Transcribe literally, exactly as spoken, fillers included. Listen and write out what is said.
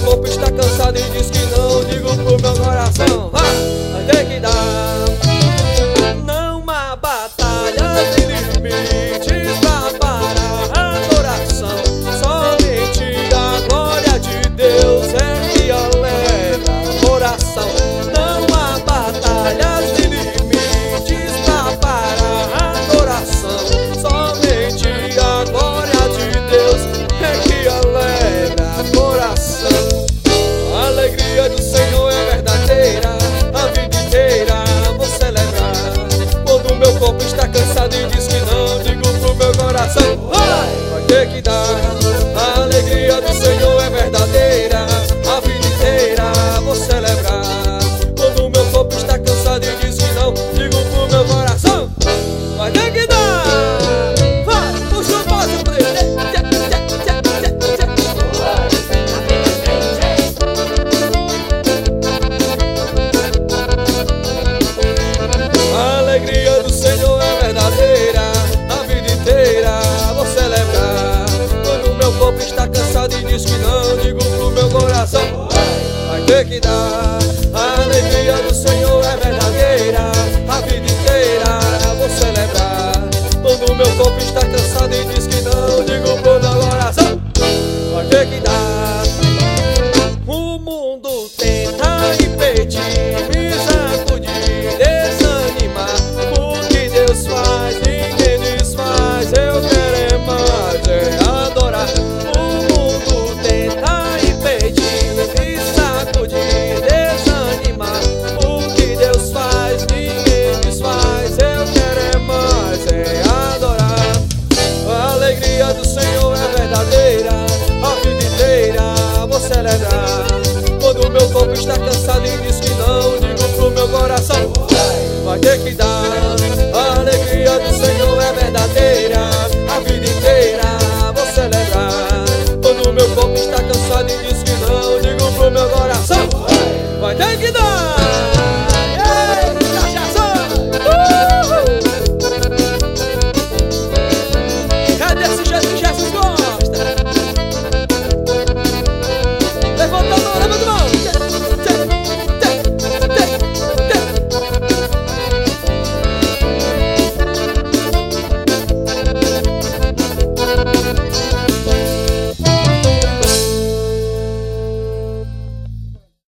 corpo está cansado e diz que não, digo pro meu coração, vai, vai ter que dar. Não há batalha sem limites pra parar a adoração. Somente a glória de Deus é que alegra o coração. Não há batalha sem limites pra parar a adoração. Somente a glória de Deus é que alegra o coração. A alegria do Senhor é verdadeira, a vida inteira vou celebrar. Quando meu corpo está cansado e diz que não, digo pro meu coração, vai, vai ter que dar. A alegria do Senhor é verdadeira, a vida inteira vou celebrar. Quando meu corpo está cansado e diz que não, digo pro meu coração, vai ter que dar. Vai, puxa o passo pra ele. A alegria do Senhor é verdadeira, a vida inteira vou celebrar. Quando meu corpo está cansado e diz que não, digo pro meu coração, vai, vai ter que dar. A alegria do Senhor é verdadeira, a vida inteira vou celebrar. Quando meu corpo está cansado e diz que não, digo pro meu coração, vai ter que dar. O mundo tenta impedir, me sacudir, desanimar. O que Deus faz, ninguém desfaz. Eu quero é mais, é adorar. O mundo tenta impedir, me sacudir, desanimar. O que Deus faz, ninguém desfaz. Eu quero é mais, é adorar. A alegria do Senhor é verdadeira, a vida inteira vou celebrar. Quando meu corpo está cansado e diz que não, digo pro meu coração, vai, vai ter que dar. A alegria do Senhor